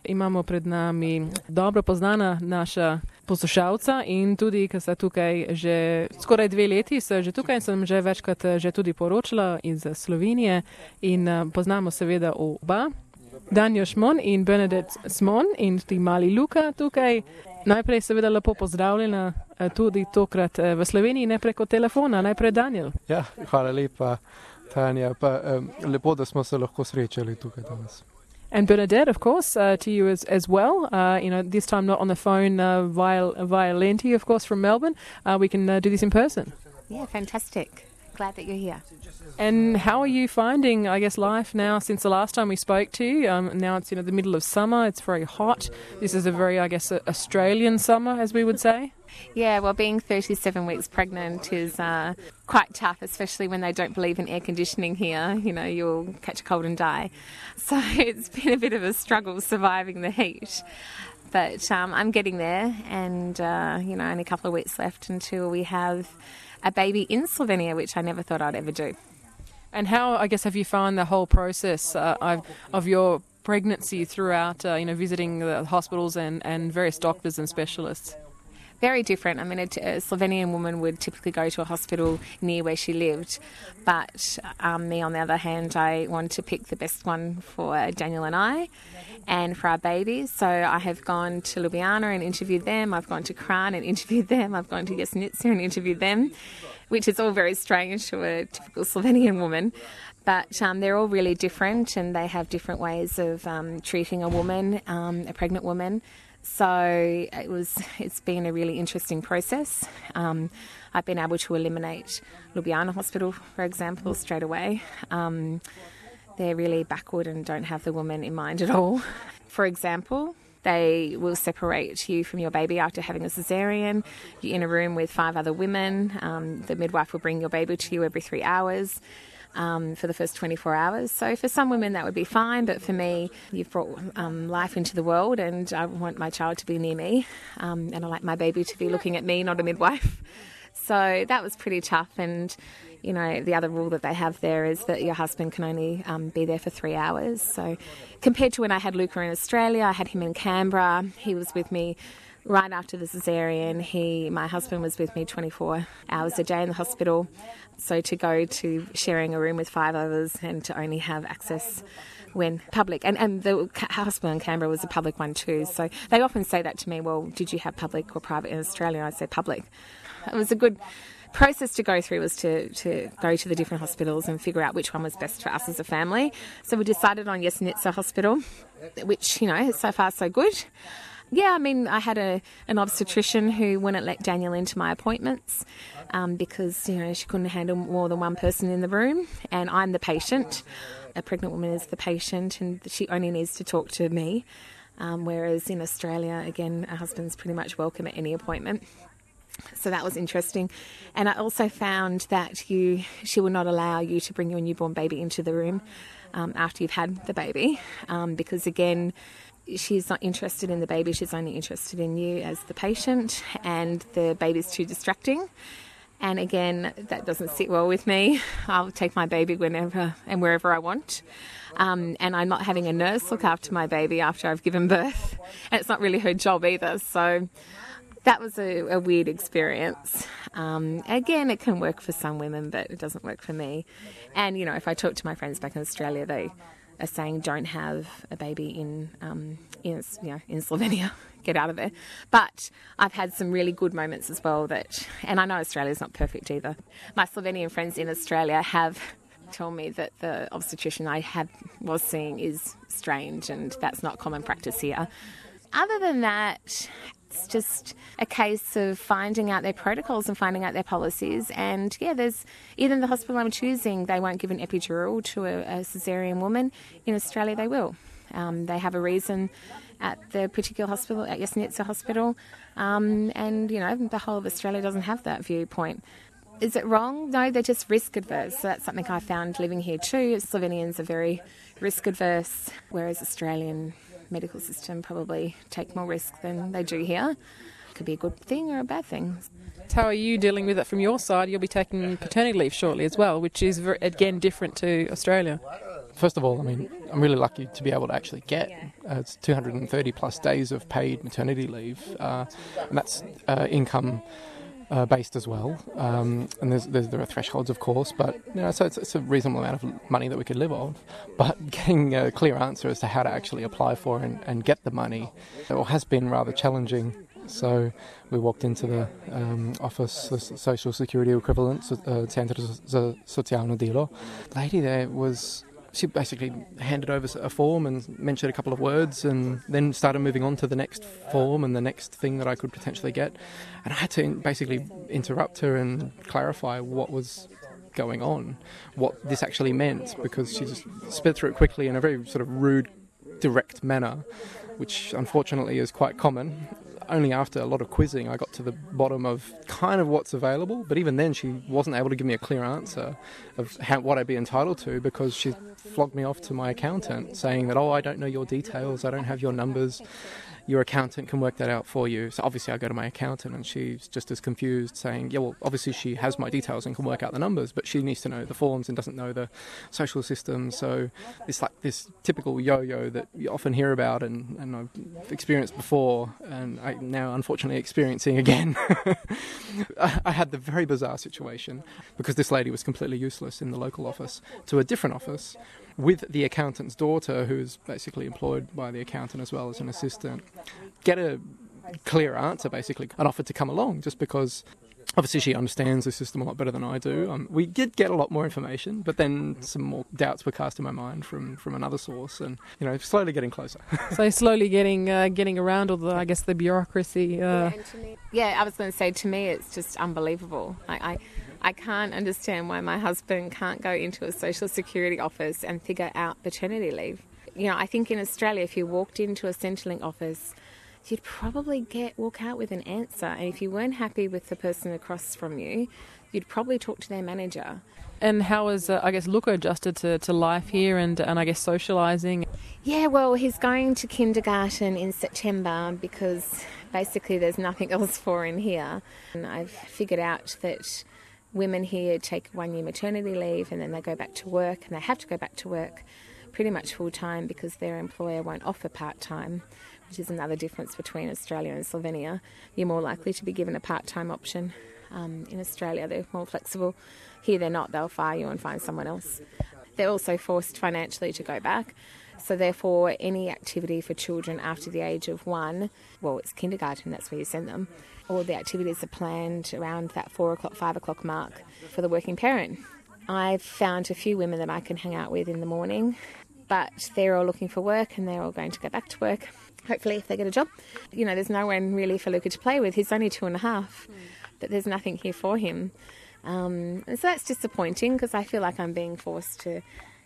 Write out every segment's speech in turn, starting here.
imamo pred nami dobro poznana naša poslušalca in tudi, ker sta tukaj že skoraj 2 leti, sta že tukaj in sem že večkrat že tudi poročala iz Slovenije in poznamo seveda oba. Danjo Šmon in Bernadette Smon in tudi mali Luka tukaj. Najprej seveda lepo pozdravljena tudi tokrat v Sloveniji, ne preko telefona. Najprej Daniel. Ja, hvala lepa, Tanja. Pa lepo, da smo se lahko srečali tukaj danes. And Bernadette, of course, to you as well. This time not on the phone via Lenti, of course, from Melbourne. We can do this in person. Yeah, fantastic. Glad that you're here. And how are you finding, I guess, life now since the last time we spoke to you? Now it's the middle of summer. It's very hot. This is a very, I guess, Australian summer, as we would say. Yeah, well, being 37 weeks pregnant is quite tough, especially when they don't believe in air conditioning here. You know, you'll catch a cold and die. So it's been a bit of a struggle surviving the heat. But I'm getting there and, only a couple of weeks left until we have a baby in Slovenia, which I never thought I'd ever do. And how, I guess, have you found the whole process of your pregnancy throughout, visiting the hospitals and various doctors and specialists? Very different. I mean, a Slovenian woman would typically go to a hospital near where she lived, but me, on the other hand, I wanted to pick the best one for Daniel and I and for our babies. So I have gone to Ljubljana and interviewed them. I've gone to Kran and interviewed them. I've gone to Jesnica and interviewed them, which is all very strange to a typical Slovenian woman. But they're all really different and they have different ways of treating a woman, a pregnant woman. So it's been a really interesting process. I've been able to eliminate Ljubljana Hospital, for example, straight away. They're really backward and don't have the woman in mind at all. For example, they will separate you from your baby after having a cesarean. You're in a room with 5 other women. The midwife will bring your baby to you every 3 hours. For the first 24 hours. So for some women that would be fine, but for me, you've brought life into the world and I want my child to be near me and I like my baby to be looking at me, not a midwife. So that was pretty tough and, the other rule that they have there is that your husband can only be there for 3 hours. So compared to when I had Luca in Australia, I had him in Canberra. He was with me right after the cesarean. My husband was with me 24 hours a day in the hospital. So to go to sharing a room with 5 others and to only have access when public, and the hospital in Canberra was a public one too. So they often say that to me, well, did you have public or private in Australia? I say public. It was a good process to go through, was to go to the different hospitals and figure out which one was best for us as a family. So we decided on Jesnica Hospital, which, so far so good. Yeah, I mean, I had an obstetrician who wouldn't let Daniel into my appointments because, she couldn't handle more than one person in the room and I'm the patient. A pregnant woman is the patient and she only needs to talk to me, whereas in Australia, again, a husband's pretty much welcome at any appointment. So that was interesting. And I also found that she will not allow you to bring your newborn baby into the room after you've had the baby because, again, she's not interested in the baby, she's only interested in you as the patient and the baby's too distracting. And again, that doesn't sit well with me. I'll take my baby whenever and wherever I want. And I'm not having a nurse look after my baby after I've given birth. And it's not really her job either. So that was a weird experience. Again, it can work for some women, but it doesn't work for me. And, if I talk to my friends back in Australia, they are saying don't have a baby in Slovenia. Get out of there. But I've had some really good moments as well and I know Australia's not perfect either. My Slovenian friends in Australia have told me that the obstetrician I was seeing is strange and that's not common practice here. Other than that, it's just a case of finding out their protocols and finding out their policies. And there's even the hospital I'm choosing, they won't give an epidural to a caesarean woman. In Australia, they will. They have a reason at the particular hospital, at Jesnica Hospital. And, the whole of Australia doesn't have that viewpoint. Is it wrong? No, they're just risk adverse. So that's something I found living here too. Slovenians are very risk adverse, whereas Australian medical system probably take more risk than they do here. Could be a good thing or a bad thing. How are you dealing with it from your side? You'll be taking paternity leave shortly as well, which is, again, different to Australia. First of all, I mean, I'm really lucky to be able to actually get it's 230 plus days of paid maternity leave, and that's income based as well. And there are thresholds, of course, but so it's a reasonable amount of money that we could live off. But getting a clear answer as to how to actually apply for and get the money has been rather challenging. So we walked into the office, the social security equivalent, Centro Socialno Delo. The lady there she basically handed over a form and mentioned a couple of words and then started moving on to the next form and the next thing that I could potentially get. And I had to basically interrupt her and clarify what was going on, what this actually meant, because she just sped through it quickly in a very sort of rude, direct manner, which unfortunately is quite common. Only after a lot of quizzing I got to the bottom of kind of what's available, but even then she wasn't able to give me a clear answer of what I'd be entitled to, because she flogged me off to my accountant saying that, I don't know your details, I don't have your numbers, your accountant can work that out for you. So obviously I go to my accountant and she's just as confused, saying, obviously she has my details and can work out the numbers, but she needs to know the forms and doesn't know the social system. So it's like this typical yo-yo that you often hear about and I've experienced before, and I'm now unfortunately experiencing again. I had the very bizarre situation, because this lady was completely useless in the local office, to a different office with the accountant's daughter, who's basically employed by the accountant as well as an assistant, get a clear answer, basically, and offered to come along, just because obviously she understands the system a lot better than I do. We did get a lot more information, but then some more doubts were cast in my mind from another source, and slowly getting closer. So slowly getting around all the bureaucracy. I was going to say, to me it's just unbelievable. I can't understand why my husband can't go into a social security office and figure out paternity leave. I think in Australia, if you walked into a Centrelink office, you'd probably walk out with an answer. And if you weren't happy with the person across from you, you'd probably talk to their manager. And how is, Luca adjusted to life here and I guess socialising? Yeah, well, he's going to kindergarten in September because basically there's nothing else for him here. And I've figured out that women here take 1 year maternity leave and then they go back to work, and they have to go back to work pretty much full time because their employer won't offer part-time, which is another difference between Australia and Slovenia. You're more likely to be given a part-time option. In Australia, they're more flexible. Here, they're not. They'll fire you and find someone else. They're also forced financially to go back. So therefore, any activity for children after the age of 1, it's kindergarten, that's where you send them. All the activities are planned around that 4 o'clock, 5 o'clock mark for the working parent. I've found a few women that I can hang out with in the morning, but they're all looking for work and they're all going to go back to work, hopefully, if they get a job. There's no one really for Luca to play with. He's only 2.5, but there's nothing here for him. And so that's disappointing, because I feel like I'm being forced to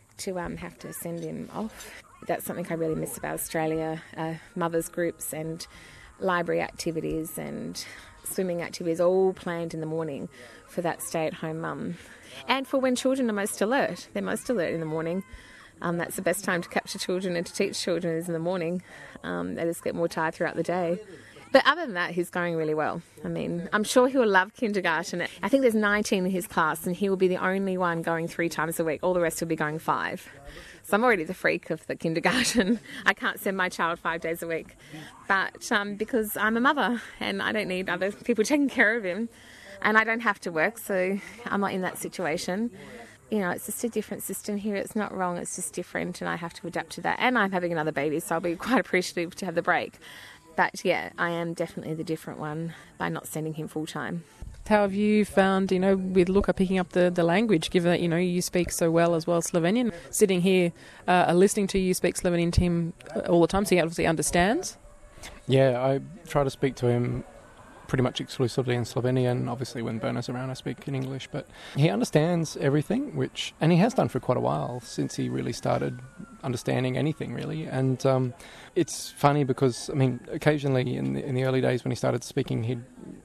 have to send him off. That's something I really miss about Australia, mothers groups and library activities and swimming activities all planned in the morning for that stay-at-home mum. And for when children are most alert. They're most alert in the morning. That's the best time to capture children and to teach children is in the morning. They just get more tired throughout the day. But other than that, he's going really well. I mean, I'm sure he will love kindergarten. I think there's 19 in his class and he will be the only one going 3 times a week. All the rest will be going 5. So I'm already the freak of the kindergarten. I can't send my child 5 days a week. But because I'm a mother and I don't need other people taking care of him, and I don't have to work, so I'm not in that situation. It's just a different system here. It's not wrong, it's just different, and I have to adapt to that. And I'm having another baby, so I'll be quite appreciative to have the break. But yeah, I am definitely the different one by not sending him full time. How have you found, with Luca picking up the language, given that, you speak so well as Slovenian? Sitting here, listening to you speak Slovenian to him all the time, so he obviously understands? Yeah, I try to speak to him pretty much exclusively in Slovenian. Obviously, when Berna's around, I speak in English. But he understands everything, and he has done for quite a while, since he really started understanding anything, really. And it's funny because, occasionally in the early days when he started speaking, he'd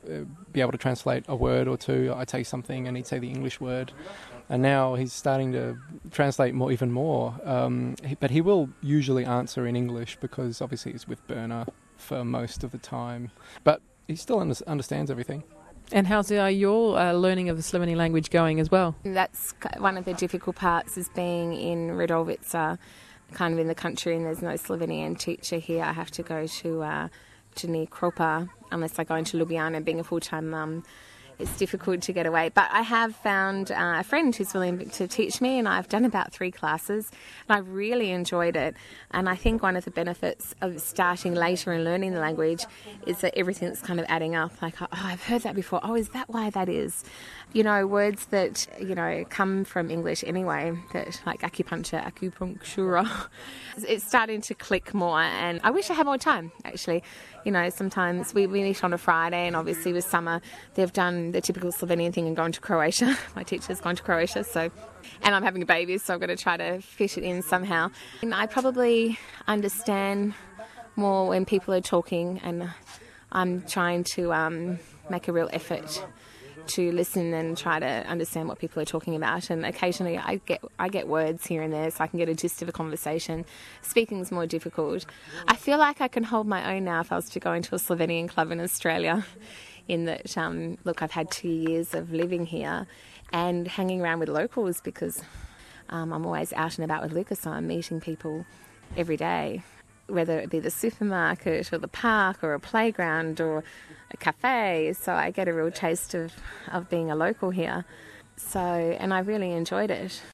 be able to translate a word or two. I'd say something and he'd say the English word. And now he's starting to translate even more. But he will usually answer in English because obviously he's with Berna for most of the time. But he still understands everything. And how's your learning of the Slovenian language going as well? That's one of the difficult parts, is being in Radovica, kind of in the country, and there's no Slovenian teacher here. I have to go to near Kropa, unless I go into Ljubljana. Being a full-time mum, it's difficult to get away. But I have found a friend who's willing to teach me, and I've done about 3 classes, and I've really enjoyed it. And I think one of the benefits of starting later and learning the language is that everything's kind of adding up. Like, oh, I've heard that before. Oh, is that why that is? You know, words that, you know, come from English anyway, that like acupuncture, acupunctura. It's starting to click more, and I wish I had more time, actually. You know, sometimes we meet on a Friday, and obviously with summer, they've done the typical Slovenian thing and gone to Croatia. My teacher's gone to Croatia, and I'm having a baby, so I'm going to try to fit it in somehow. And I probably understand more when people are talking, and I'm trying to make a real effort to listen and try to understand what people are talking about. And occasionally I get words here and there, so I can get a gist of a conversation. Speaking's more difficult. I feel like I can hold my own now if I was to go into a Slovenian club in Australia, in that, look, I've had 2 years of living here and hanging around with locals, because I'm always out and about with Lucas, so I'm meeting people every day, whether it be the supermarket or the park or a playground or a cafe. So I get a real taste of being a local here. And I really enjoyed it.